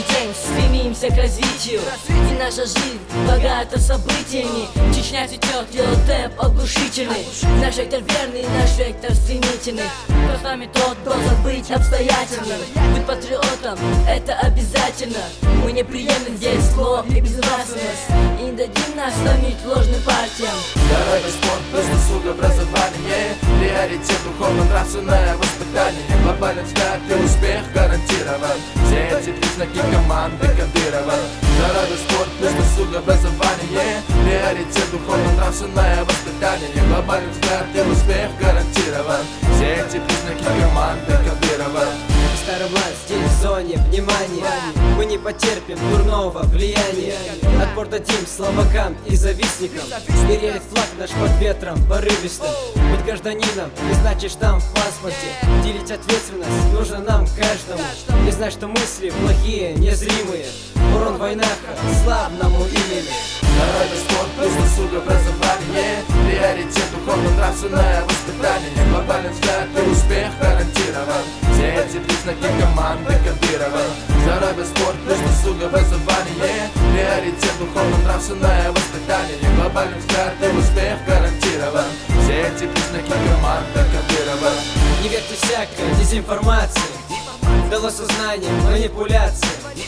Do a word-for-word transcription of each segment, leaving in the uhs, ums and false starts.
Каждый день стремимся к развитию, и наша жизнь богата событиями. Чечня цветет, ее темп оглушительный. Наш вектор верный, наш вектор стремительный. Кто с нами, тот должен быть обстоятельным. Быть патриотом — это обязательно. Мы не приемлем здесь зло и безнравственность, и не дадим нас томить ложным партиям. Здоровье, спорт, плюс досуг, образование, приоритет, духовно-нравственное воспитание. Глобальный взгляд и успех гарантирован. Все эти признаки команды кодирован. Здоровье, спорт, плюс досуг, образование, приоритет, духовно-нравственное воспитание. Глобальный взгляд и успех гарантирован. Все эти признаки команды кодирован. Старовласть здесь в зоне внимания. Мы не потерпим дурного влияния. Отпор дадим слабакам и завистникам. И реет флаг наш под ветром порывистым. Быть гражданином не значит штамп в паспорте. Делить ответственность нужно нам каждому. И знать, что мысли плохие, незримые. Урон в войнах славному имени. Здоровье, спорт, плюс досуг, образование, приоритет, духовно-нравственное воспитание. Глобальный взгляд и успех гарантирован. Все эти признаки команды кодирован. Здоровье, спорт, плюс досуг, образование, приоритет, духовно-нравственное воспитание. Глобальный взгляд и успех гарантирован. Все эти признаки команды кодирован. Не верьте всякой дезинформации, дало сознание манипуляции.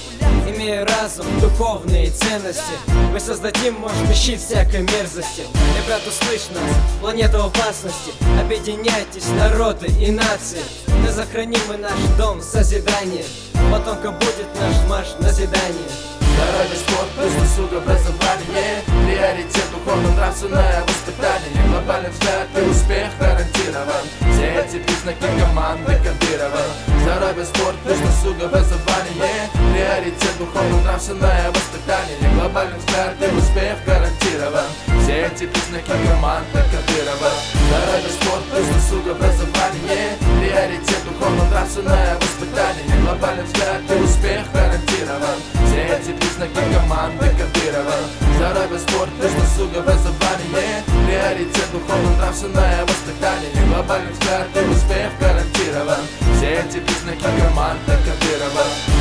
Имея разум, духовные ценности, мы создадим, может, щит всякой мерзости. Ребят, услышь нас, планета опасности. Объединяйтесь, народы и нации. Да сохраним мы наш дом созидания. Потомка будет наш марш назидания. Здоровье, спорт, плюс досуг, образование, приоритет, духовно-нравственное воспитание. Глобальный взгляд и успех гарантирован. Все эти признаки команды кодирован. Здоровье, спорт, плюс досуг, образование, приоритет, духовно-нравственное воспитание. Глобальный взгляд и успех гарантирован. Все эти признаки команды кодирован. Здоровье, спорт, плюс досуг, образование, приоритет, духовно-нравственное воспитание. Глобальный взгляд и успех гарантирован. Все эти признаки команды кодирован. Здоровье, спорт, плюс досуг, образование, приоритет, духовно-нравственное воспитание. Глобальный взгляд и успех гарантирован. Все эти признаки команды кодирован.